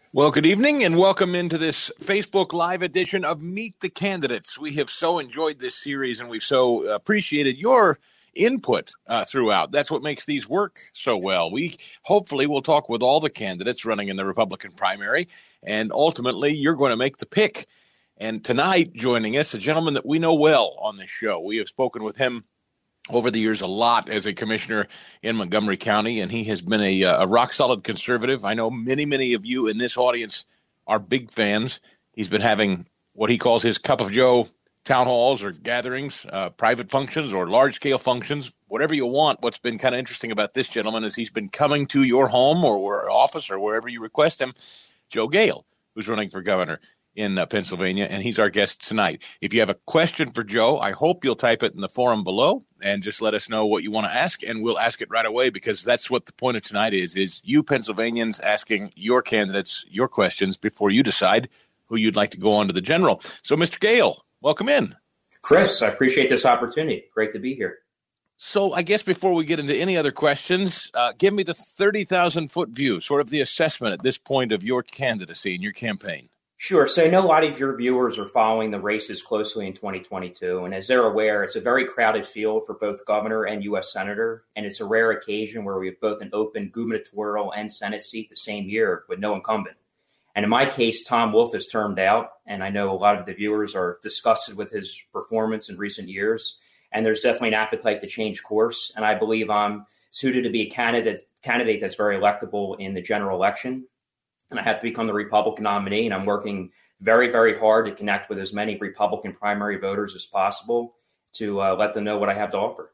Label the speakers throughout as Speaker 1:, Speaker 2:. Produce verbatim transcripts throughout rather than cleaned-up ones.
Speaker 1: Well, good evening and welcome into this Facebook Live edition of Meet the Candidates. We have so enjoyed this series and we've so appreciated your input uh, throughout. That's what makes these work so well. We hopefully will talk with all the candidates running in the Republican primary, and ultimately you're going to make the pick. And tonight, joining us, a gentleman that we know well on this show. We have spoken with him over the years a lot as a commissioner in Montgomery County, and he has been a, a rock-solid conservative. I know many, many of you in this audience are big fans. He's been having what he calls his Cup of Joe town halls or gatherings, uh, private functions or large-scale functions, whatever you want. What's been kind of interesting about this gentleman is he's been coming to your home or, or office or wherever you request him, Joe Gale, who's running for governor in uh, Pennsylvania, and he's our guest tonight. If you have a question for Joe, I hope you'll type it in the forum below and just let us know what you want to ask, and we'll ask it right away, because that's what the point of tonight is, is you Pennsylvanians asking your candidates your questions before you decide who you'd like to go on to the general. So, Mister Gale, welcome in.
Speaker 2: Chris, I appreciate this opportunity. Great to be here.
Speaker 1: So I guess before we get into any other questions, uh, give me the thirty thousand foot view, sort of the assessment at this point of your candidacy and your campaign.
Speaker 2: Sure. So I know a lot of your viewers are following the races closely in twenty twenty-two. And as they're aware, it's a very crowded field for both governor and U S senator. And it's a rare occasion where we have both an open gubernatorial and Senate seat the same year with no incumbent. And in my case, Tom Wolf is termed out. And I know a lot of the viewers are disgusted with his performance in recent years. And there's definitely an appetite to change course. And I believe I'm suited to be a candidate, candidate that's very electable in the general election. And I have to become the Republican nominee, and I'm working very, very hard to connect with as many Republican primary voters as possible to uh, let them know what I have to offer.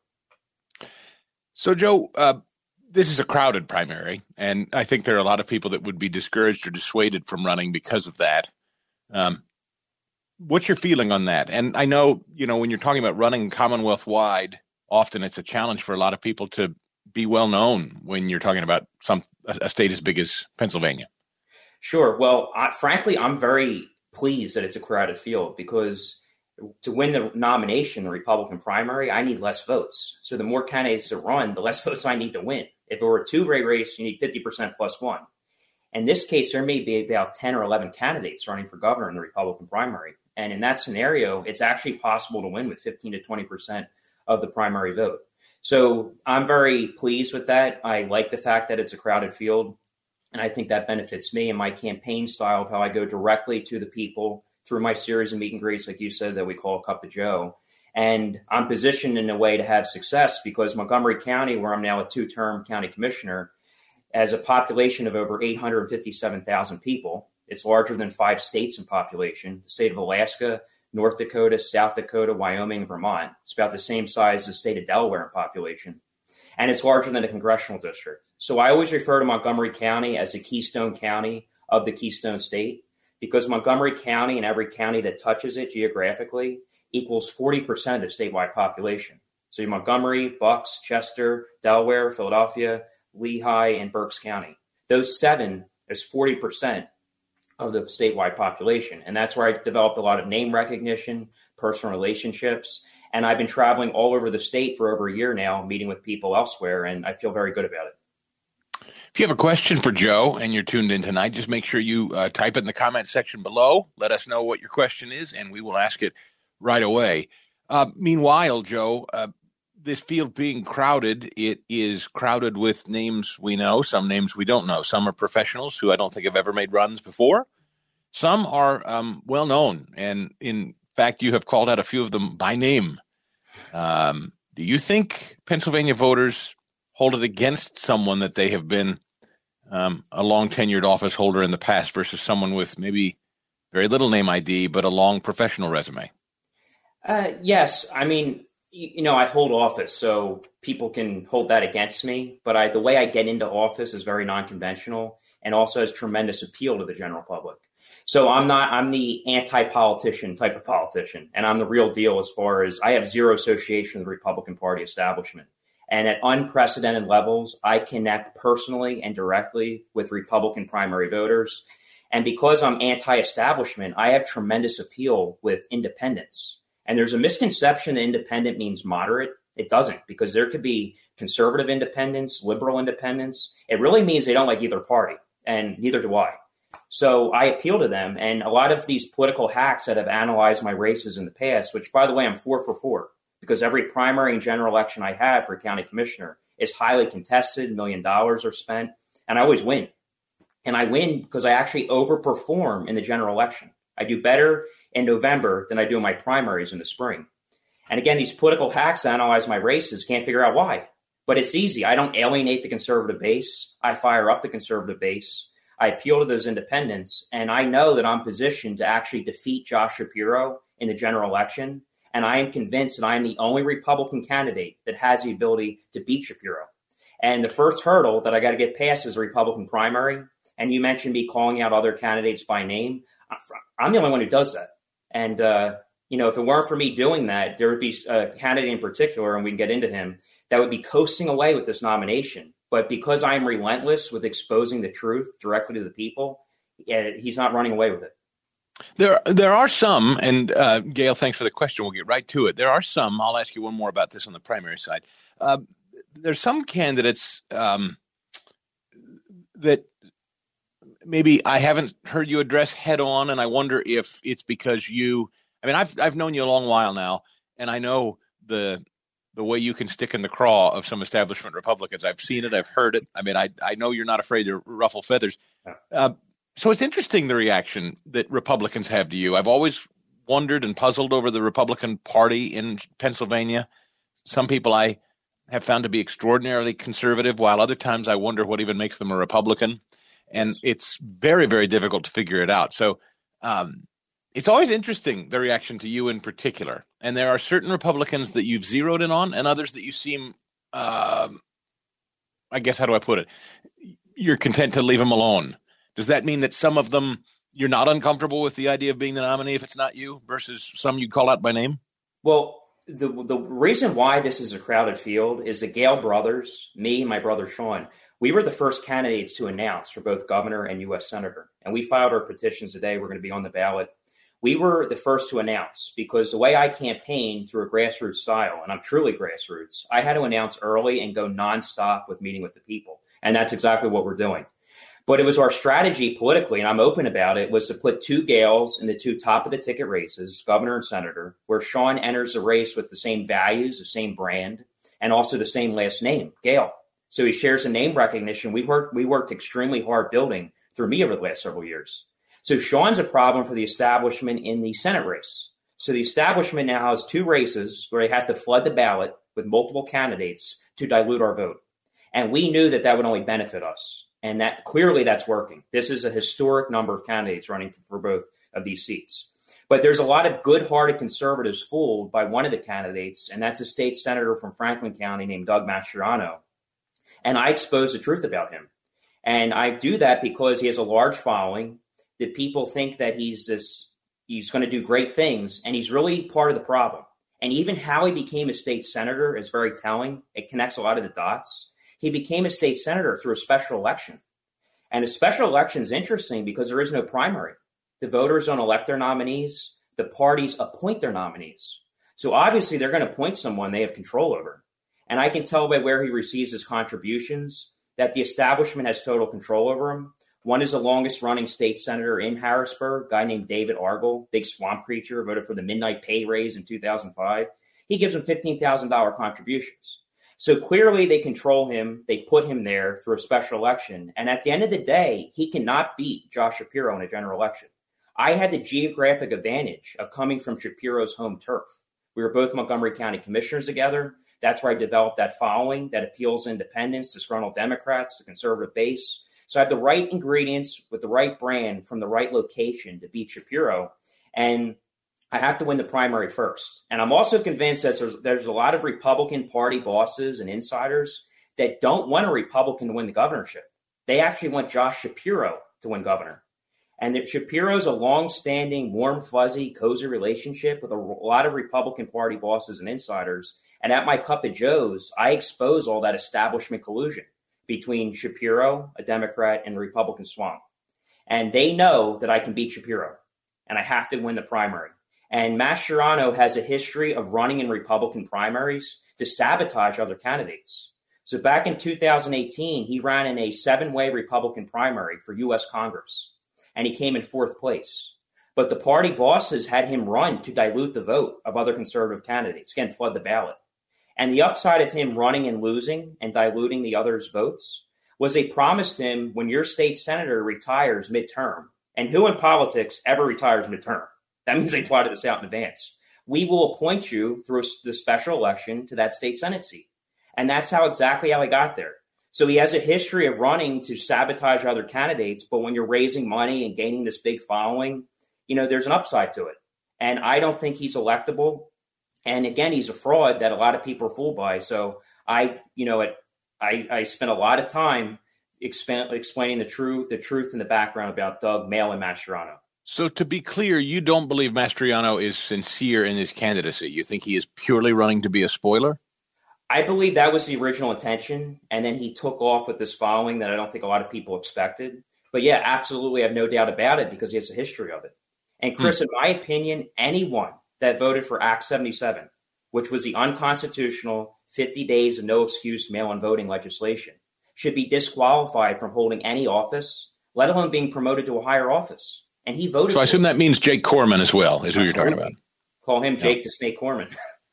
Speaker 1: So, Joe, uh, this is a crowded primary, and I think there are a lot of people that would be discouraged or dissuaded from running because of that. Um, what's your feeling on that? And I know, you know, when you're talking about running Commonwealth-wide, often it's a challenge for a lot of people to be well known when you're talking about some a state as big as Pennsylvania.
Speaker 2: Sure. Well, I, frankly, I'm very pleased that it's a crowded field, because to win the nomination, the Republican primary, I need less votes. So the more candidates that run, the less votes I need to win. If it were a two-way race, you need fifty percent plus one. In this case, there may be about ten or eleven candidates running for governor in the Republican primary. And in that scenario, it's actually possible to win with fifteen to twenty percent of the primary vote. So I'm very pleased with that. I like the fact that it's a crowded field. And I think that benefits me and my campaign style of how I go directly to the people through my series of meet and greets, like you said, that we call Cup of Joe. And I'm positioned in a way to have success because Montgomery County, where I'm now a two-term county commissioner, has a population of over eight hundred fifty-seven thousand people. It's larger than five states in population: the state of Alaska, North Dakota, South Dakota, Wyoming, and Vermont. It's about the same size as the state of Delaware in population. And it's larger than a congressional district. So I always refer to Montgomery County as the Keystone County of the Keystone State, because Montgomery County and every county that touches it geographically equals forty percent of the statewide population. So Montgomery, Bucks, Chester, Delaware, Philadelphia, Lehigh, and Berks County. Those seven is forty percent of the statewide population. And that's where I developed a lot of name recognition, personal relationships. And I've been traveling all over the state for over a year now, meeting with people elsewhere, and I feel very good about it.
Speaker 1: If you have a question for Joe and you're tuned in tonight, just make sure you uh, type it in the comment section below. Let us know what your question is, and we will ask it right away. Uh, meanwhile, Joe, uh, this field being crowded, it is crowded with names we know, some names we don't know. Some are professionals who I don't think have ever made runs before. Some are um, well-known, and in fact, you have called out a few of them by name. Um, do you think Pennsylvania voters hold it against someone that they have been um, a long-tenured office holder in the past versus someone with maybe very little name I D, but a long professional resume?
Speaker 2: Uh, yes. I mean, you, you know, I hold office, so people can hold that against me. But I, the way I get into office is very non-conventional and also has tremendous appeal to the general public. So I'm not, I'm the anti-politician type of politician, and I'm the real deal as far as I have zero association with the Republican Party establishment. And at unprecedented levels, I connect personally and directly with Republican primary voters. And because I'm anti-establishment, I have tremendous appeal with independents. And there's a misconception that independent means moderate. It doesn't, because there could be conservative independents, liberal independents. It really means they don't like either party, and neither do I. So I appeal to them. And a lot of these political hacks that have analyzed my races in the past, which, by the way, I'm four for four, because every primary and general election I have for county commissioner is highly contested, a million dollars are spent, and I always win. And I win because I actually overperform in the general election. I do better in November than I do in my primaries in the spring. And again, these political hacks that analyze my races can't figure out why. But it's easy. I don't alienate the conservative base. I fire up the conservative base. I appeal to those independents. And I know that I'm positioned to actually defeat Josh Shapiro in the general election. And I am convinced that I am the only Republican candidate that has the ability to beat Shapiro. And the first hurdle that I got to get past is a Republican primary. And you mentioned me calling out other candidates by name. I'm the only one who does that. And, uh, you know, if it weren't for me doing that, there would be a candidate in particular, and we can get into him, that would be coasting away with this nomination. But because I'm relentless with exposing the truth directly to the people, he's not running away with it.
Speaker 1: There, there are some, and uh, Gail, thanks for the question. We'll get right to it. There are some. I'll ask you one more about this on the primary side. Uh, there's some candidates um, that maybe I haven't heard you address head on, and I wonder if it's because you. I mean, I've I've known you a long while now, and I know the the way you can stick in the craw of some establishment Republicans. I've seen it. I've heard it. I mean, I I know you're not afraid to ruffle feathers. Uh, so it's interesting the reaction that Republicans have to you. I've always wondered and puzzled over the Republican Party in Pennsylvania. Some people I have found to be extraordinarily conservative, while other times I wonder what even makes them a Republican. And it's very, very difficult to figure it out. So um, it's always interesting, the reaction to you in particular. And there are certain Republicans that you've zeroed in on and others that you seem, uh, I guess, how do I put it? You're content to leave them alone. Does that mean that some of them you're not uncomfortable with the idea of being the nominee if it's not you versus some you'd call out by name?
Speaker 2: Well, the the reason why this is a crowded field is the Gale brothers, me and my brother Sean, we were the first candidates to announce for both governor and U S senator. And we filed our petitions today. We're going to be on the ballot. We were the first to announce because the way I campaign through a grassroots style, and I'm truly grassroots, I had to announce early and go nonstop with meeting with the people. And that's exactly what we're doing. But it was our strategy politically, and I'm open about it, was to put two Gales in the two top of the ticket races, governor and senator, where Sean enters the race with the same values, the same brand, and also the same last name, Gale. So he shares a name recognition. We worked, we worked extremely hard building through me over the last several years. So Sean's a problem for the establishment in the Senate race. So the establishment now has two races where they have to flood the ballot with multiple candidates to dilute our vote. And we knew that that would only benefit us. And that clearly that's working. This is a historic number of candidates running for both of these seats. But there's a lot of good-hearted conservatives fooled by one of the candidates, and that's a state senator from Franklin County named Doug Mastriano. And I expose the truth about him. And I do that because he has a large following, that people think that he's this, he's going to do great things, and he's really part of the problem. And even how he became a state senator is very telling. It connects a lot of the dots. He became a state senator through a special election. And a special election is interesting because there is no primary. The voters don't elect their nominees. The parties appoint their nominees. So obviously they're going to appoint someone they have control over. And I can tell by where he receives his contributions that the establishment has total control over him. One is the longest running state senator in Harrisburg, a guy named David Argel, big swamp creature, voted for the midnight pay raise in two thousand five. He gives him fifteen thousand dollars contributions. So clearly they control him. They put him there through a special election. And at the end of the day, he cannot beat Josh Shapiro in a general election. I had the geographic advantage of coming from Shapiro's home turf. We were both Montgomery County commissioners together. That's where I developed that following that appeals to independents, disgruntled Democrats, the conservative base. So I have the right ingredients with the right brand from the right location to beat Shapiro. And I have to win the primary first. And I'm also convinced that there's, there's a lot of Republican Party bosses and insiders that don't want a Republican to win the governorship. They actually want Josh Shapiro to win governor. And that Shapiro's a long-standing, warm, fuzzy, cozy relationship with a lot of Republican Party bosses and insiders. And at my Cup of Joe's, I expose all that establishment collusion between Shapiro, a Democrat, and the Republican swamp. And they know that I can beat Shapiro, and I have to win the primary. And Mastriano has a history of running in Republican primaries to sabotage other candidates. So back in two thousand eighteen, he ran in a seven-way Republican primary for U S Congress. and he came in fourth place. But the party bosses had him run to dilute the vote of other conservative candidates, again, flood the ballot. And the upside of him running and losing and diluting the others' votes was they promised him, when your state senator retires midterm, and who in politics ever retires midterm? That means they plotted this out in advance. We will appoint you through the special election to that state Senate seat. And that's how exactly how he got there. So he has a history of running to sabotage other candidates. But when you're raising money and gaining this big following, you know, there's an upside to it. And I don't think he's electable. And again, he's a fraud that a lot of people are fooled by. So I, you know, it, I, I spent a lot of time exp- explaining the truth, the truth and the background about Doug Maile and Mastriano.
Speaker 1: So to be clear, you don't believe Mastriano is sincere in his candidacy. You think he is purely running to be a spoiler?
Speaker 2: I believe that was the original intention. And then he took off with this following that I don't think a lot of people expected. But yeah, absolutely. I have no doubt about it because he has a history of it. And Chris, hmm. in my opinion, anyone that voted for Act seventy-seven, which was the unconstitutional fifty days of no excuse mail-in voting legislation, should be disqualified from holding any office, let alone being promoted to a higher office. And he voted.
Speaker 1: So I assume
Speaker 2: it.
Speaker 1: that means Jake Corman as well, is who you're talking about.
Speaker 2: Call him Jake yeah. the Snake Corman.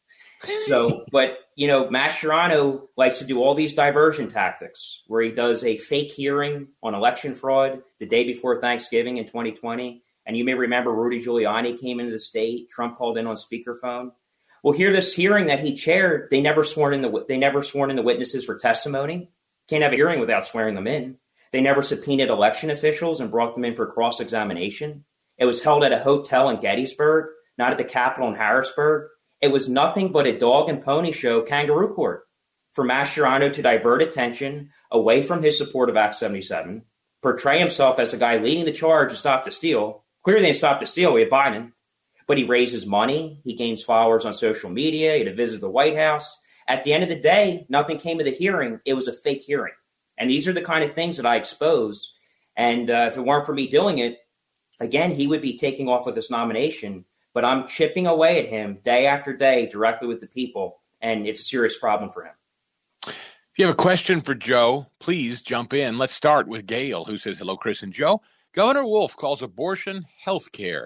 Speaker 2: So, but, you know, Mastriano likes to do all these diversion tactics where he does a fake hearing on election fraud the day before Thanksgiving in twenty twenty. And you may remember Rudy Giuliani came into the state. Trump called in on speakerphone. Well, here, this hearing that he chaired, they never sworn in the they never sworn in the witnesses for testimony. Can't have a hearing without swearing them in. They never subpoenaed election officials and brought them in for cross-examination. It was held at a hotel in Gettysburg, not at the Capitol in Harrisburg. It was nothing but a dog and pony show kangaroo court for Mastriano to divert attention away from his support of Act seventy-seven, portray himself as the guy leading the charge to stop the steal. Clearly, they stopped the steal. We had Biden. But he raises money. He gains followers on social media. He had to visit the White House. At the end of the day, nothing came of the hearing. It was a fake hearing. And these are the kind of things that I expose. And uh, if it weren't for me doing it, again, he would be taking off with this nomination. But I'm chipping away at him day after day directly with the people. And it's a serious problem for him.
Speaker 1: If you have a question for Joe, please jump in. Let's start with Gail, who says, hello, Chris and Joe. Governor Wolf calls abortion health care.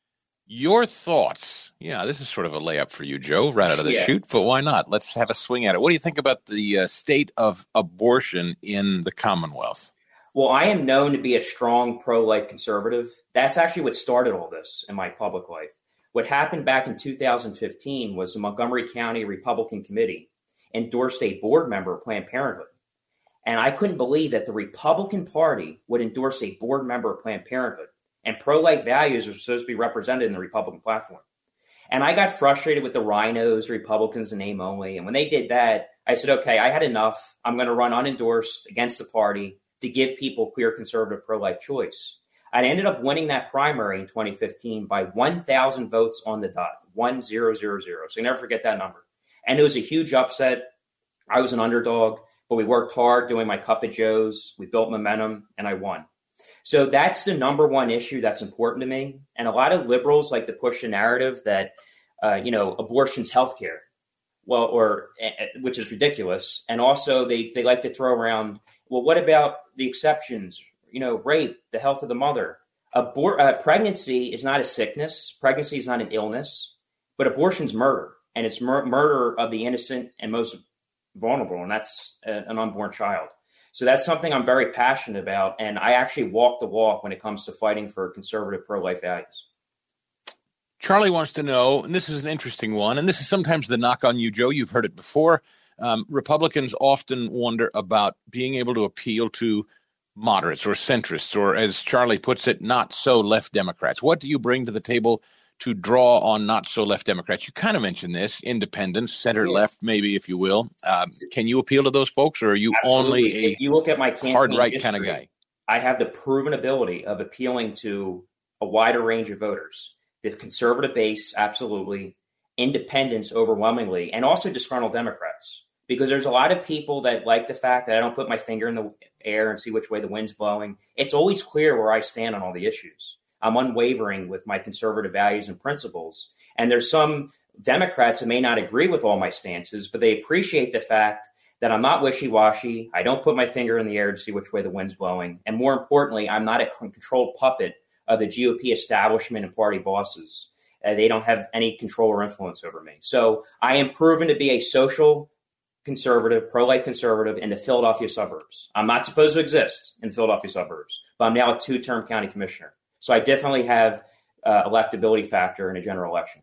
Speaker 1: Your thoughts? Yeah, this is sort of a layup for you, Joe, right out of the yeah. chute, but why not? Let's have a swing at it. What do you think about the uh, state of abortion in the Commonwealth?
Speaker 2: Well, I am known to be a strong pro-life conservative. That's actually what started all this in my public life. What happened back in two thousand fifteen was the Montgomery County Republican Committee endorsed a board member of Planned Parenthood. And I couldn't believe that the Republican Party would endorse a board member of Planned Parenthood. And pro-life values are supposed to be represented in the Republican platform. And I got frustrated with the rhinos, Republicans in name only. And when they did that, I said, okay, I had enough. I'm going to run unendorsed against the party to give people clear conservative pro-life choice. I ended up winning that primary in twenty fifteen by one thousand votes on the dot, one thousand. So you never forget that number. And it was a huge upset. I was an underdog. But we worked hard doing my Cup of Joes. We built momentum, and I won. So that's the number one issue that's important to me. And a lot of liberals like to push the narrative that, uh, you know, abortion's healthcare, well, or uh, which is ridiculous. And also they they like to throw around, well, what about the exceptions? You know, rape, the health of the mother. Abor- uh, pregnancy is not a sickness. Pregnancy is not an illness. But abortion's murder, and it's mur- murder of the innocent and most vulnerable, and that's a, an unborn child. So that's something I'm very passionate about, and I actually walk the walk when it comes to fighting for conservative pro-life values.
Speaker 1: Charlie wants to know, and this is an interesting one, and this is sometimes the knock on you, Joe. You've heard it before. Um, Republicans often wonder about being able to appeal to moderates or centrists, or as Charlie puts it, not so left Democrats. What do you bring to the table to draw on not so left Democrats? You kind of mentioned this, independents, center yeah. left, maybe, if you will. Um, can you appeal to those folks, or are you Absolutely. only a
Speaker 2: if you look at my
Speaker 1: hard right history, kind of guy?
Speaker 2: I have the proven ability of appealing to a wider range of voters. The conservative base, absolutely. Independents, overwhelmingly, and also disgruntled Democrats. Because there's a lot of people that like the fact that I don't put my finger in the air and see which way the wind's blowing. It's always clear where I stand on all the issues. I'm unwavering with my conservative values and principles. And there's some Democrats that may not agree with all my stances, but they appreciate the fact that I'm not wishy-washy. I don't put my finger in the air to see which way the wind's blowing. And more importantly, I'm not a controlled puppet uh, the G O P establishment and party bosses. Uh, they don't have any control or influence over me. So I am proven to be a social conservative, pro-life conservative in the Philadelphia suburbs. I'm not supposed to exist in the Philadelphia suburbs, but I'm now a two-term county commissioner. So I definitely have uh, electability factor in a general election.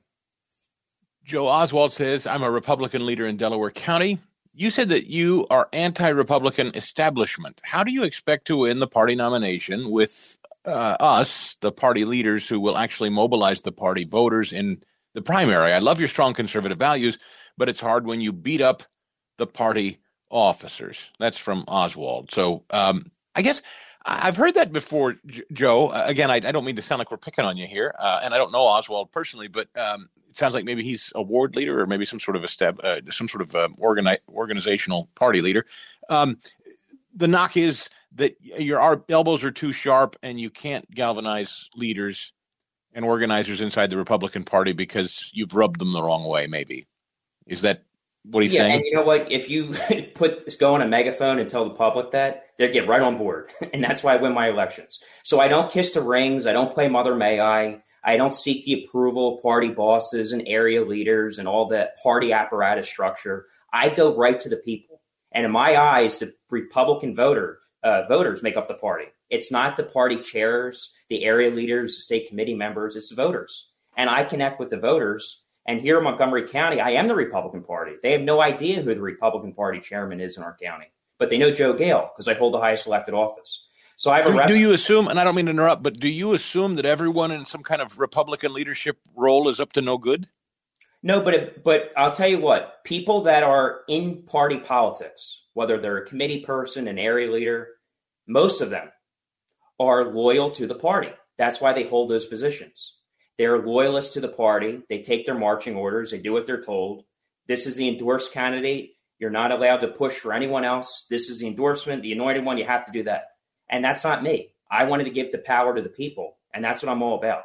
Speaker 1: Joe Oswald says, I'm a Republican leader in Delaware County. You said that you are anti-Republican establishment. How do you expect to win the party nomination with uh, us, the party leaders who will actually mobilize the party voters in the primary? I love your strong conservative values, but it's hard when you beat up the party officers. That's from Oswald. So um, I guess I've heard that before, J- Joe. Uh, again, I, I don't mean to sound like we're picking on you here, uh, and I don't know Oswald personally, but um, it sounds like maybe he's a ward leader or maybe some sort of a step, uh, some sort of uh, organi- organizational party leader. Um, the knock is that your elbows are too sharp and you can't galvanize leaders and organizers inside the Republican Party because you've rubbed them the wrong way. Maybe is that what he's
Speaker 2: yeah,
Speaker 1: saying?
Speaker 2: And you know what? If you put go on a megaphone and tell the public that, they'll get right on board. And that's why I win my elections. So I don't kiss the rings. I don't play Mother May I. I don't seek the approval of party bosses and area leaders and all that party apparatus structure. I go right to the people. And in my eyes, the Republican voter uh, voters make up the party. It's not the party chairs, the area leaders, the state committee members. It's the voters. And I connect with the voters. And here in Montgomery County, I am the Republican Party. They have no idea who the Republican Party chairman is in our county, but they know Joe Gale because I hold the highest elected office. So I've
Speaker 1: do, do you assume, and I don't mean to interrupt, but do you assume that everyone in some kind of Republican leadership role is up to no good?
Speaker 2: No, but it, but I'll tell you what, people that are in party politics, whether they're a committee person, an area leader, most of them are loyal to the party. That's why they hold those positions. They're loyalists to the party. They take their marching orders. They do what they're told. This is the endorsed candidate. You're not allowed to push for anyone else. This is the endorsement, the anointed one. You have to do that. And that's not me. I wanted to give the power to the people, and that's what I'm all about.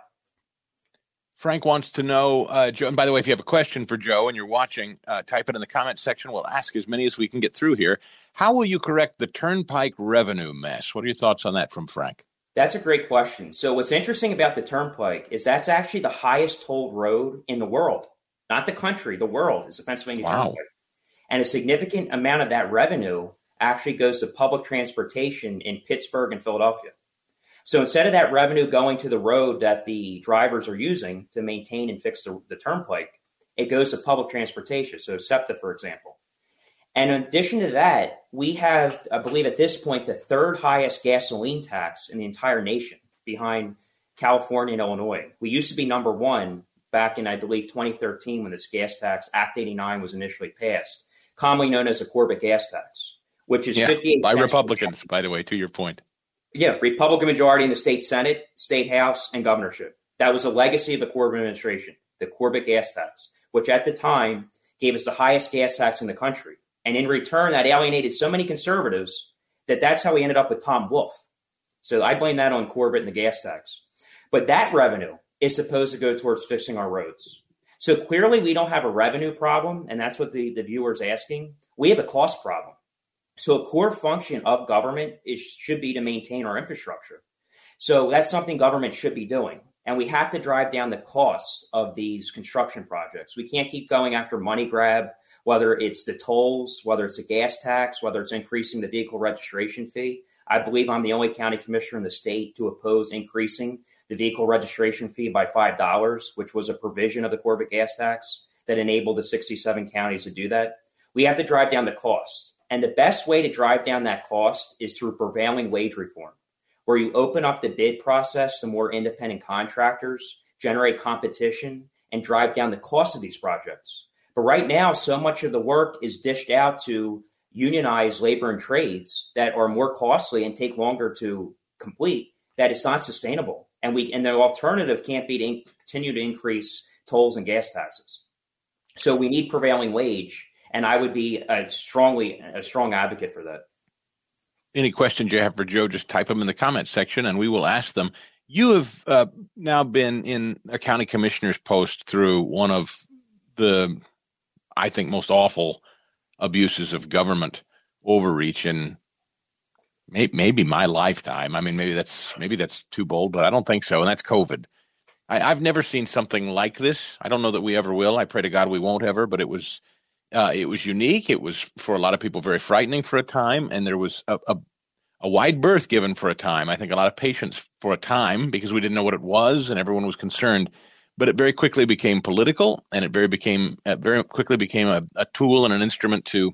Speaker 1: Frank wants to know, uh, Joe, and by the way, if you have a question for Joe and you're watching, uh, type it in the comments section. We'll ask as many as we can get through here. How will you correct the turnpike revenue mess? What are your thoughts on that from Frank?
Speaker 2: That's a great question. So what's interesting about the turnpike is that's actually the highest tolled road in the world, not the country, the world is the Pennsylvania
Speaker 1: wow.
Speaker 2: Turnpike. And a significant amount of that revenue actually goes to public transportation in Pittsburgh and Philadelphia. So instead of that revenue going to the road that the drivers are using to maintain and fix the, the turnpike, it goes to public transportation. So SEPTA, for example. And in addition to that, we have, I believe at this point, the third highest gasoline tax in the entire nation behind California and Illinois. We used to be number one back in, I believe, twenty thirteen when this gas tax, Act eighty-nine, was initially passed, commonly known as the Corbett gas tax, which is
Speaker 1: yeah,
Speaker 2: fifty-eight
Speaker 1: by
Speaker 2: cents
Speaker 1: Republicans, by the way, to your point.
Speaker 2: Yeah, Republican majority in the state Senate, state House, and governorship. That was a legacy of the Corbett administration, the Corbett gas tax, which at the time gave us the highest gas tax in the country. And in return, that alienated so many conservatives that that's how we ended up with Tom Wolf. So I blame that on Corbett and the gas tax. But that revenue is supposed to go towards fixing our roads. So clearly we don't have a revenue problem, and that's what the, the viewer is asking. We have a cost problem. So a core function of government is should be to maintain our infrastructure. So that's something government should be doing. And we have to drive down the cost of these construction projects. We can't keep going after money grab, whether it's the tolls, whether it's a gas tax, whether it's increasing the vehicle registration fee. I believe I'm the only county commissioner in the state to oppose increasing the vehicle registration fee by five dollars, which was a provision of the Corbett gas tax that enabled the sixty-seven counties to do that. We have to drive down the cost. And the best way to drive down that cost is through prevailing wage reform, where you open up the bid process to more independent contractors, generate competition, and drive down the cost of these projects. But right now, so much of the work is dished out to unionized labor and trades that are more costly and take longer to complete, that it's not sustainable. And we and the alternative can't be to in, continue to increase tolls and gas taxes. So we need prevailing wage, and I would be a strongly a strong advocate for that.
Speaker 1: Any questions you have for Joe, just type them in the comments section, and we will ask them. You have uh, now been in a county commissioner's post through one of the, I think, most awful abuses of government overreach in maybe my lifetime. I mean, maybe that's maybe that's too bold, but I don't think so. And that's COVID. I, I've never seen something like this. I don't know that we ever will. I pray to God we won't ever. But it was uh, it was unique. It was for a lot of people very frightening for a time, and there was a, a a wide berth given for a time. I think a lot of patience for a time because we didn't know what it was, and everyone was concerned. But it very quickly became political, and it very became it very quickly became a, a tool and an instrument to,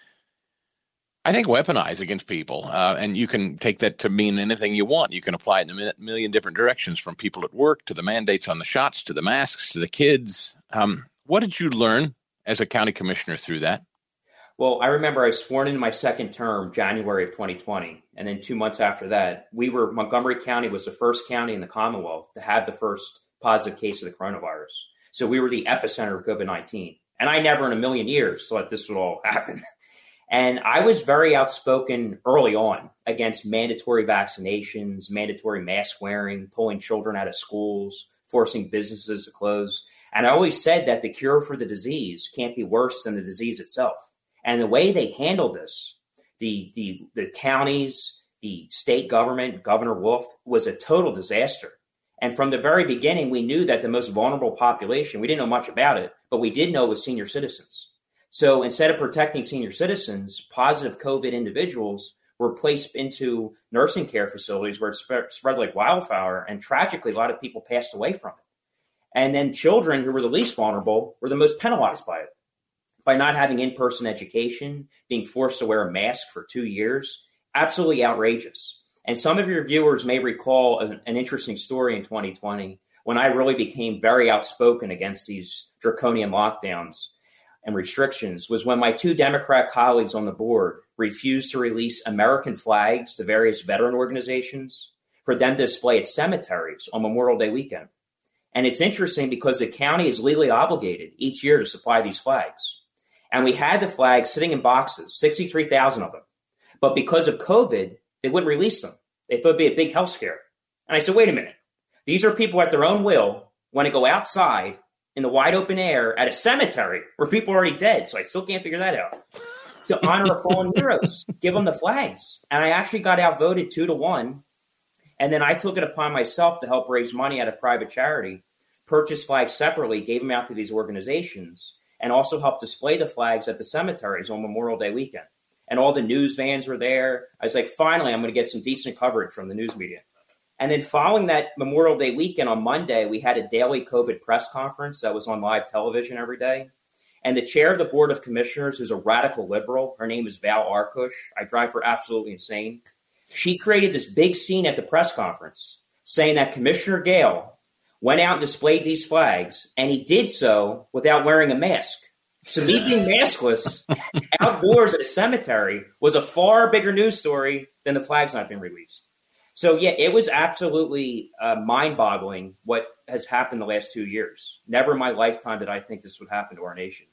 Speaker 1: I think, weaponize against people. Uh, and you can take that to mean anything you want. You can apply it in a million different directions, from people at work to the mandates on the shots to the masks to the kids. Um, what did you learn as a county commissioner through that?
Speaker 2: Well, I remember I was sworn in my second term, January of twenty twenty. And then two months after that, we were Montgomery County was the first county in the Commonwealth to have the first positive case of the coronavirus. So we were the epicenter of COVID nineteen. And I never in a million years thought this would all happen. And I was very outspoken early on against mandatory vaccinations, mandatory mask wearing, pulling children out of schools, forcing businesses to close. And I always said that the cure for the disease can't be worse than the disease itself. And the way they handled this, the, the, the counties, the state government, Governor Wolf, was a total disaster. And from the very beginning, we knew that the most vulnerable population, we didn't know much about it, but we did know it was senior citizens. So instead of protecting senior citizens, positive COVID individuals were placed into nursing care facilities where it spread, spread like wildfire. And tragically, a lot of people passed away from it. And then children who were the least vulnerable were the most penalized by it, by not having in-person education, being forced to wear a mask for two years. Absolutely outrageous. And some of your viewers may recall an, an interesting story in twenty twenty when I really became very outspoken against these draconian lockdowns and restrictions, was when my two Democrat colleagues on the board refused to release American flags to various veteran organizations for them to display at cemeteries on Memorial Day weekend. And it's interesting because the county is legally obligated each year to supply these flags. And we had the flags sitting in boxes, sixty-three thousand of them. But because of COVID, they wouldn't release them. They thought it'd be a big health scare. And I said, wait a minute. These are people at their own will want to go outside in the wide open air at a cemetery where people are already dead. So I still can't figure that out. To honor our fallen heroes, give them the flags. And I actually got outvoted two to one. And then I took it upon myself to help raise money at a private charity, purchase flags separately, gave them out to these organizations, and also helped display the flags at the cemeteries on Memorial Day weekend. And all the news vans were there. I was like, finally, I'm going to get some decent coverage from the news media. And then following that Memorial Day weekend on Monday, we had a daily COVID press conference that was on live television every day. And the chair of the Board of Commissioners, who's a radical liberal, her name is Val Arkush. I drive her absolutely insane. She created this big scene at the press conference saying that Commissioner Gale went out and displayed these flags, and he did so without wearing a mask. So me being maskless outdoors at a cemetery was a far bigger news story than the flags not being released. So, yeah, it was absolutely uh, mind-boggling what has happened the last two years. Never in my lifetime did I think this would happen to our nation.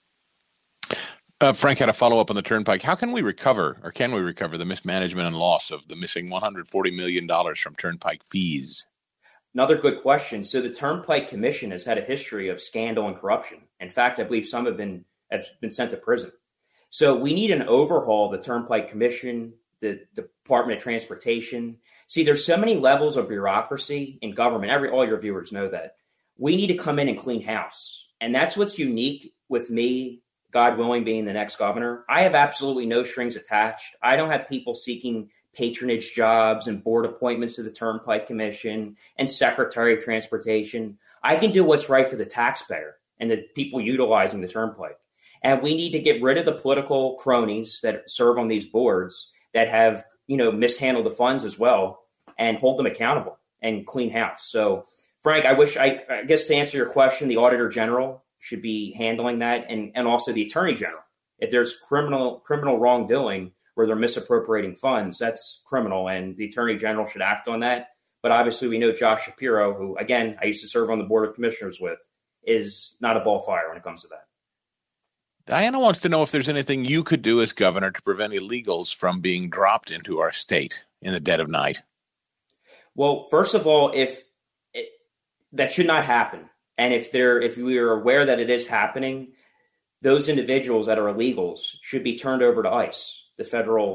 Speaker 1: Uh, Frank had a follow-up on the Turnpike. How can we recover, or can we recover, the mismanagement and loss of the missing one hundred forty million dollars from Turnpike fees?
Speaker 2: Another good question. So the Turnpike Commission has had a history of scandal and corruption. In fact, I believe some have been have been sent to prison. So we need an overhaul of the Turnpike Commission, the Department of Transportation. See, there's so many levels of bureaucracy in government. Every all your viewers know that. We need to come in and clean house. And that's what's unique with me, God willing, being the next governor. I have absolutely no strings attached. I don't have people seeking patronage jobs and board appointments to the Turnpike Commission and Secretary of Transportation. I can do what's right for the taxpayer and the people utilizing the Turnpike. And we need to get rid of the political cronies that serve on these boards that have, you know, mishandled the funds as well, and hold them accountable and clean house. So, Frank, I wish, I, I guess to answer your question, the Auditor General should be handling that, and, and also the Attorney General. If there's criminal criminal wrongdoing where they're misappropriating funds, that's criminal, and the Attorney General should act on that. But obviously we know Josh Shapiro, who, again, I used to serve on the Board of Commissioners with, is not a ball fire when it comes to that.
Speaker 1: Diana wants to know if there's anything you could do as governor to prevent illegals from being dropped into our state in the dead of night.
Speaker 2: Well, first of all, if it, that should not happen. And if they're, if we are aware that it is happening, those individuals that are illegals should be turned over to ICE, the federal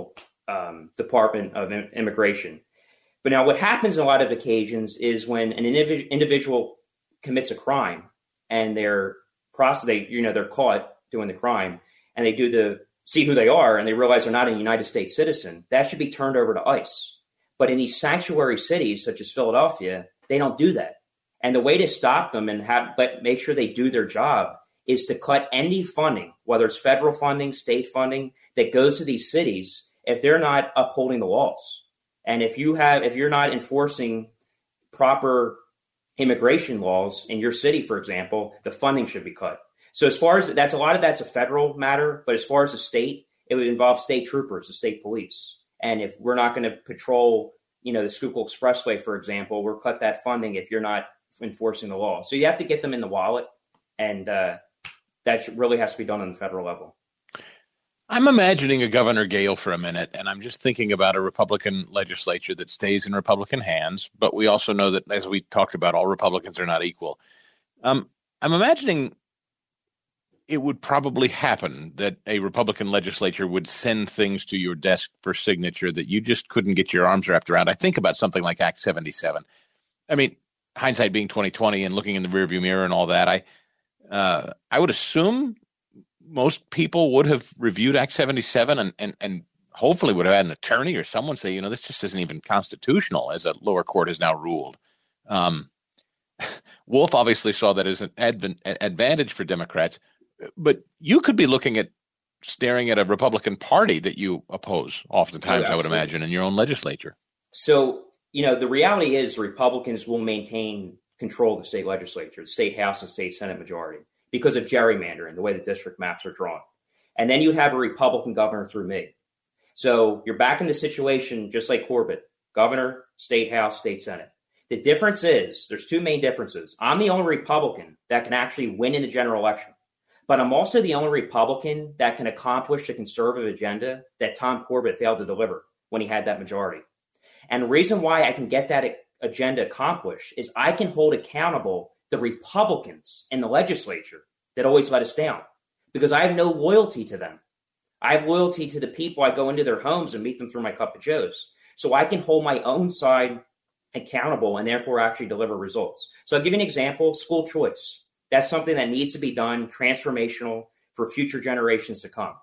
Speaker 2: um, Department of Immigration. But now what happens on a lot of occasions is when an indiv- individual commits a crime and they're process, they, you know, they're caught doing the crime and they do the see who they are and they realize they're not a United States citizen, that should be turned over to ICE. But in these sanctuary cities such as Philadelphia, they don't do that. And the way to stop them and have let make sure they do their job is to cut any funding, whether it's federal funding, state funding, that goes to these cities if they're not upholding the laws. And if you have, if you're not enforcing proper immigration laws in your city, for example, the funding should be cut. So as far as that's a lot of that's a federal matter, but as far as the state, it would involve state troopers, the state police. And if we're not going to patrol, you know, the Schuylkill Expressway, for example, we'll cut that funding if you're not enforcing the law. So you have to get them in the wallet, and uh, that should, really has to be done on the federal level.
Speaker 1: I'm imagining a Governor Gale for a minute, and I'm just thinking about a Republican legislature that stays in Republican hands. But we also know that, as we talked about, all Republicans are not equal. Um, I'm imagining it would probably happen that a Republican legislature would send things to your desk for signature that you just couldn't get your arms wrapped around. I think about something like Act seventy-seven. I mean, hindsight being twenty twenty and looking in the rearview mirror and all that, I uh, I would assume most people would have reviewed Act seventy-seven and, and, and hopefully would have had an attorney or someone say, you know, this just isn't even constitutional, as a lower court has now ruled. Um, Wolf obviously saw that as an adv- advantage for Democrats, but you could be looking at staring at a Republican Party that you oppose oftentimes, oh, I would imagine, in your own legislature.
Speaker 2: So, you know, the reality is Republicans will maintain control of the state legislature, the state House and state Senate majority, because of gerrymandering, the way the district maps are drawn. And then you have a Republican governor through me. So you're back in the situation just like Corbett, governor, state House, state Senate. The difference is there's two main differences. I'm the only Republican that can actually win in the general election, but I'm also the only Republican that can accomplish the conservative agenda that Tom Corbett failed to deliver when he had that majority. And the reason why I can get that agenda accomplished is I can hold accountable the Republicans in the legislature that always let us down, because I have no loyalty to them. I have loyalty to the people. I go into their homes and meet them through my cup of joes. So I can hold my own side accountable and therefore actually deliver results. So I'll give you an example, school choice. That's something that needs to be done, transformational for future generations to come.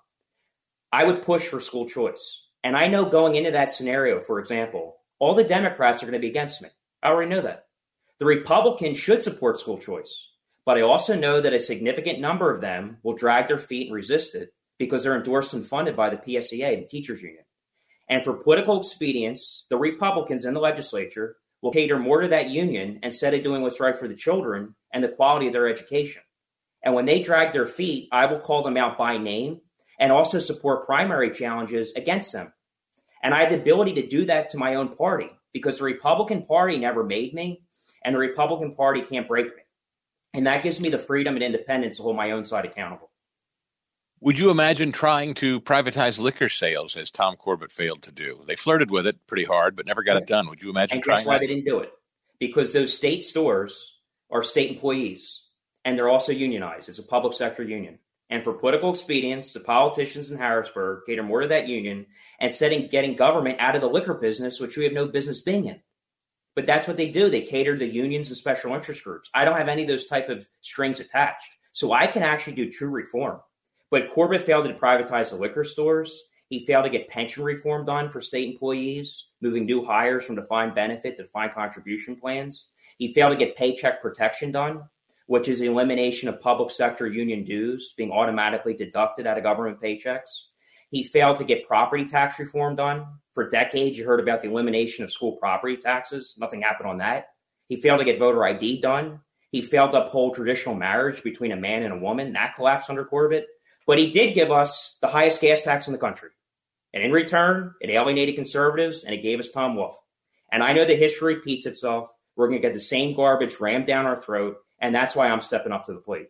Speaker 2: I would push for school choice. And I know going into that scenario, for example, all the Democrats are going to be against me. I already know that. The Republicans should support school choice, but I also know that a significant number of them will drag their feet and resist it because they're endorsed and funded by the P S E A, the teachers union. And for political expedience, the Republicans in the legislature will cater more to that union instead of doing what's right for the children and the quality of their education. And when they drag their feet, I will call them out by name and also support primary challenges against them. And I have the ability to do that to my own party because the Republican Party never made me, and the Republican Party can't break me. And that gives me the freedom and independence to hold my own side accountable.
Speaker 1: Would you imagine trying to privatize liquor sales, as Tom Corbett failed to do? They flirted with it pretty hard, but never got it done. Would you imagine
Speaker 2: and
Speaker 1: trying
Speaker 2: guess why
Speaker 1: that?
Speaker 2: They didn't do it? Because those state stores are state employees, and they're also unionized. It's a public sector union. And for political expedience, the politicians in Harrisburg cater more to that union and setting getting government out of the liquor business, which we have no business being in. But that's what they do. They cater to the unions and special interest groups. I don't have any of those type of strings attached. So I can actually do true reform. But Corbett failed to privatize the liquor stores. He failed to get pension reform done for state employees, moving new hires from defined benefit to defined contribution plans. He failed to get paycheck protection done, which is the elimination of public sector union dues being automatically deducted out of government paychecks. He failed to get property tax reform done. For decades, you heard about the elimination of school property taxes. Nothing happened on that. He failed to get voter I D done. He failed to uphold traditional marriage between a man and a woman. That collapsed under Corbett. But he did give us the highest gas tax in the country. And in return, it alienated conservatives, and it gave us Tom Wolf. And I know the history repeats itself. We're going to get the same garbage rammed down our throat, and that's why I'm stepping up to the plate.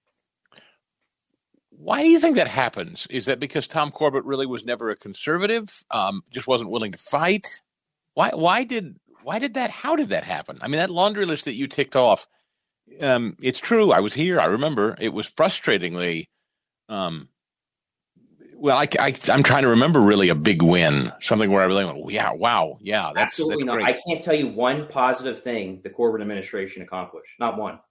Speaker 1: Why do you think that happens? Is that because Tom Corbett really was never a conservative, um, just wasn't willing to fight? Why? Why did? Why did that? How did that happen? I mean, that laundry list that you ticked off. Um, it's true. I was here. I remember. It was frustratingly. Um, Well, I, I, I'm trying to remember really a big win, something where I really went, yeah, wow, yeah, that's
Speaker 2: absolutely
Speaker 1: that's
Speaker 2: not.
Speaker 1: great.
Speaker 2: I can't tell you one positive thing the Corbett administration accomplished, not one.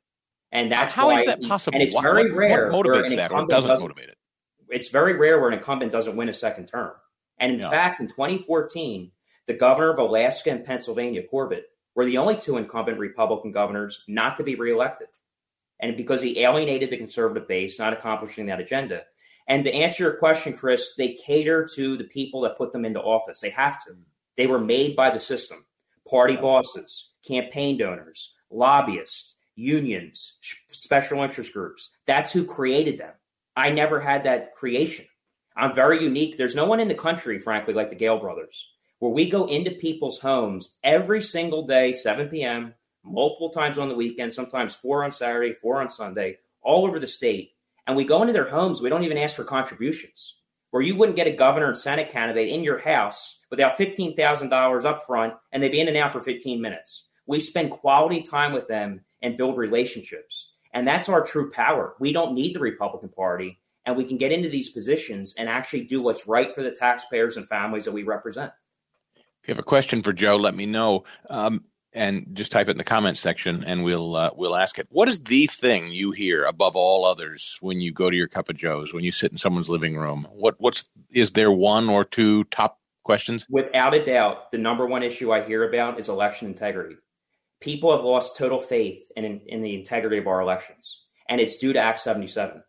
Speaker 2: And that's
Speaker 1: how
Speaker 2: why,
Speaker 1: is that possible?
Speaker 2: and it's
Speaker 1: What,
Speaker 2: very
Speaker 1: what,
Speaker 2: rare
Speaker 1: what
Speaker 2: where
Speaker 1: motivates
Speaker 2: an
Speaker 1: that or
Speaker 2: incumbent
Speaker 1: doesn't,
Speaker 2: doesn't
Speaker 1: motivate it?
Speaker 2: It's very rare where an incumbent doesn't win a second term. And in
Speaker 1: Yeah.
Speaker 2: fact, in twenty fourteen, the governor of Alaska and Pennsylvania, Corbett, were the only two incumbent Republican governors not to be reelected. And because he alienated the conservative base, not accomplishing that agenda. And to answer your question, Chris, they cater to the people that put them into office. They have to. They were made by the system. Party bosses, campaign donors, lobbyists, unions, special interest groups. That's who created them. I never had that creation. I'm very unique. There's no one in the country, frankly, like the Gale brothers, where we go into people's homes every single day, seven p.m., multiple times on the weekend, sometimes four on Saturday, four on Sunday, all over the state. And we go into their homes. We don't even ask for contributions, where you wouldn't get a governor and Senate candidate in your house without fifteen thousand dollars up front, and they'd be in and out for fifteen minutes. We spend quality time with them and build relationships. And that's our true power. We don't need the Republican Party, and we can get into these positions and actually do what's right for the taxpayers and families that we represent.
Speaker 1: If you have a question for Joe, let me know. Um, and just type it in the comments section, and we'll uh, we'll ask it. What is the thing you hear above all others when you go to your cup of joes, when you sit in someone's living room? What what's is there one or two top questions?
Speaker 2: Without a doubt, the number one issue I hear about is election integrity. People have lost total faith in, in, in the integrity of our elections, and it's due to Act seventy-seven.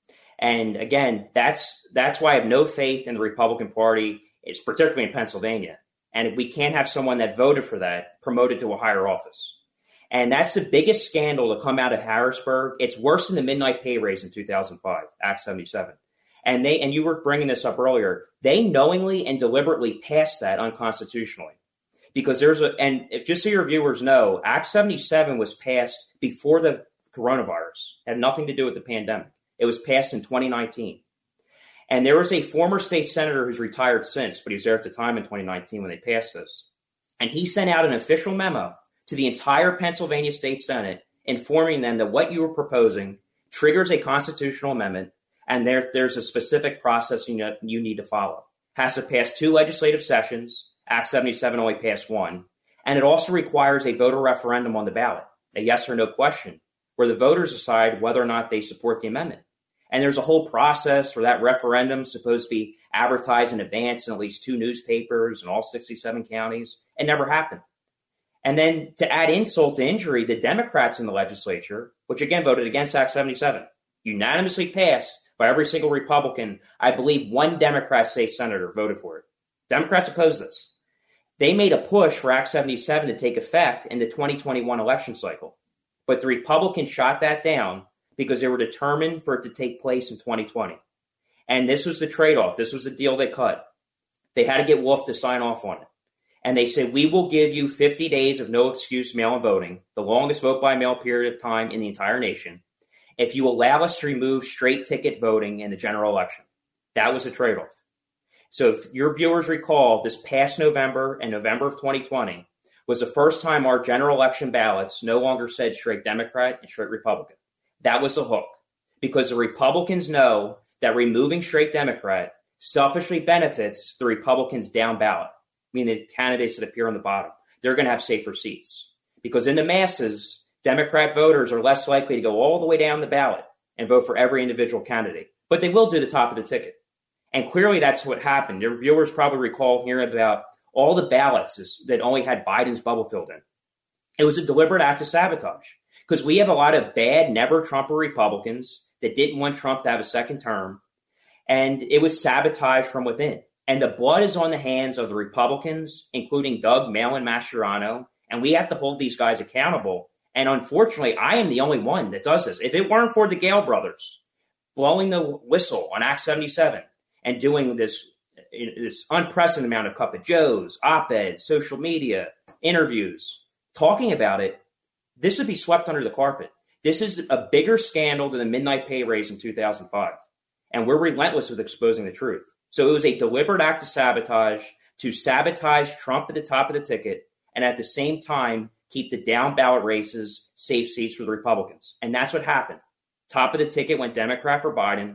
Speaker 2: And again, that's that's why I have no faith in the Republican Party, it's particularly in Pennsylvania. And we can't have someone that voted for that promoted to a higher office. And that's the biggest scandal to come out of Harrisburg. It's worse than the midnight pay raise in two thousand five, Act seventy-seven. And they and you were bringing this up earlier. They knowingly and deliberately passed that unconstitutionally. Because there's a, and just so your viewers know, Act seventy-seven was passed before the coronavirus. It had nothing to do with the pandemic. It was passed in twenty nineteen. And there was a former state senator who's retired since, but he was there at the time in twenty nineteen when they passed this. And he sent out an official memo to the entire Pennsylvania State Senate informing them that what you were proposing triggers a constitutional amendment, and there, there's a specific process you, know, you need to follow. Has to pass two legislative sessions. Act seventy-seven only passed one. And it also requires a voter referendum on the ballot, a yes or no question, where the voters decide whether or not they support the amendment. And there's a whole process for that referendum supposed to be advertised in advance in at least two newspapers in all sixty-seven counties. It never happened. And then to add insult to injury, the Democrats in the legislature, which again voted against Act seventy-seven, unanimously passed by every single Republican. I believe one Democrat state senator voted for it. Democrats opposed this. They made a push for Act seventy-seven to take effect in the twenty twenty-one election cycle. But the Republicans shot that down because they were determined for it to take place in twenty twenty. And this was the trade-off. This was the deal they cut. They had to get Wolf to sign off on it. And they said, we will give you fifty days of no excuse mail-in voting, the longest vote-by-mail period of time in the entire nation, if you allow us to remove straight ticket voting in the general election. That was the trade-off. So if your viewers recall, this past November and November of twenty twenty was the first time our general election ballots no longer said straight Democrat and straight Republican. That was the hook, because the Republicans know that removing straight Democrat selfishly benefits the Republicans down ballot, meaning the candidates that appear on the bottom. They're going to have safer seats, because in the masses, Democrat voters are less likely to go all the way down the ballot and vote for every individual candidate, but they will do the top of the ticket. And clearly that's what happened. Your viewers probably recall hearing about all the ballots that only had Biden's bubble filled in. It was a deliberate act of sabotage, because we have a lot of bad, never Trumper Republicans that didn't want Trump to have a second term. And it was sabotage from within. And the blood is on the hands of the Republicans, including Doug Malin Mastriano. And we have to hold these guys accountable. And unfortunately, I am the only one that does this. If it weren't for the Gale brothers blowing the whistle on Act seventy-seven and doing this, this unprecedented amount of Cup of Joes, op-eds, social media, interviews, talking about it, this would be swept under the carpet. This is a bigger scandal than the midnight pay raise in two thousand five. And we're relentless with exposing the truth. So it was a deliberate act of sabotage to sabotage Trump at the top of the ticket, and at the same time, keep the down ballot races safe seats for the Republicans. And that's what happened. Top of the ticket went Democrat for Biden.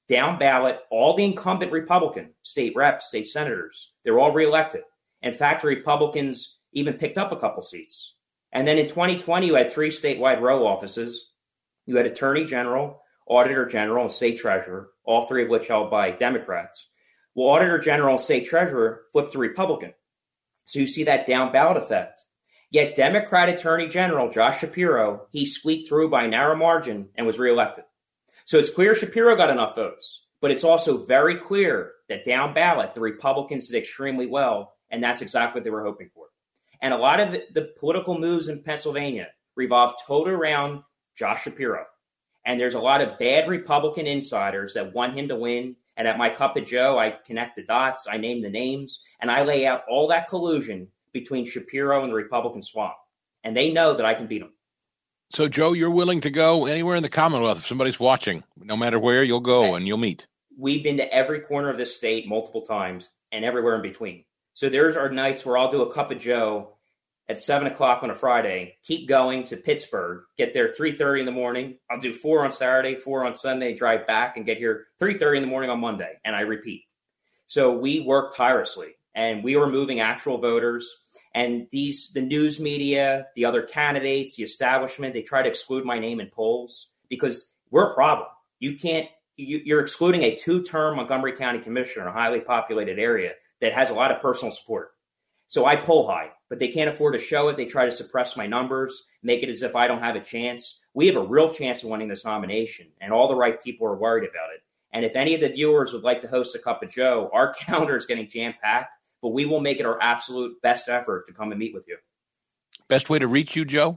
Speaker 2: down ballot, all the incumbent Republican state reps, state senators, they're all reelected. In fact, the Republicans even picked up a couple seats. And then in twenty twenty, you had three statewide row offices. You had Attorney General, Auditor General, and State Treasurer, all three of which held by Democrats. Well, Auditor General and State Treasurer flipped to Republican. So you see that down ballot effect. Yet Democrat Attorney General Josh Shapiro, he squeaked through by a narrow margin and was reelected. So it's clear Shapiro got enough votes, but it's also very clear that down ballot, the Republicans did extremely well, and that's exactly what they were hoping for. And a lot of the political moves in Pennsylvania revolve totally around Josh Shapiro. And there's a lot of bad Republican insiders that want him to win. And at my Cup of Joe, I connect the dots, I name the names, and I lay out all that collusion between Shapiro and the Republican swamp. And they know that I can beat them.
Speaker 1: So, Joe, you're willing to go anywhere in the Commonwealth if somebody's watching. No matter where, you'll go and you'll meet.
Speaker 2: We've been to every corner of this state multiple times and everywhere in between. So there's our nights where I'll do a Cup of Joe at seven o'clock on a Friday, keep going to Pittsburgh, get there three thirty in the morning. I'll do four on Saturday, four on Sunday, drive back and get here three thirty in the morning on Monday. And I repeat. So we work tirelessly and we were moving actual voters. And these, the news media, the other candidates, the establishment, they try to exclude my name in polls because we're a problem. You can't, you, you're excluding a two-term Montgomery County commissioner in a highly populated area that has a lot of personal support. So I poll high, but they can't afford to show it. They try to suppress my numbers, make it as if I don't have a chance. We have a real chance of winning this nomination, and all the right people are worried about it. And if any of the viewers would like to host a Cup of Joe, our calendar is getting jam-packed, but we will make it our absolute best effort to come and meet with you.
Speaker 1: Best way to reach you, Joe?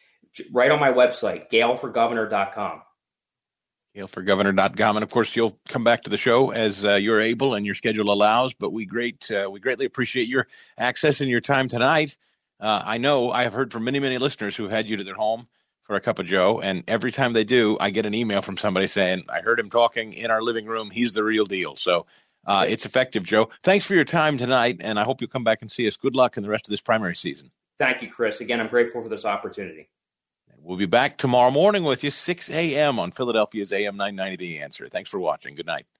Speaker 2: Right on my website, gale for governor dot com.
Speaker 1: gale for governor dot com. And, of course, you'll come back to the show as uh, you're able and your schedule allows. But we great uh, we greatly appreciate your access and your time tonight. Uh, I know I have heard from many, many listeners who had you to their home for a Cup of Joe. And every time they do, I get an email from somebody saying, I heard him talking in our living room. He's the real deal. So uh, it's effective, Joe. Thanks for your time tonight. And I hope you'll come back and see us. Good luck in the rest of this primary season.
Speaker 2: Thank you, Chris. Again, I'm grateful for this opportunity.
Speaker 1: We'll be back tomorrow morning with you, six a.m. on Philadelphia's A M nine ninety The Answer. Thanks for watching. Good night.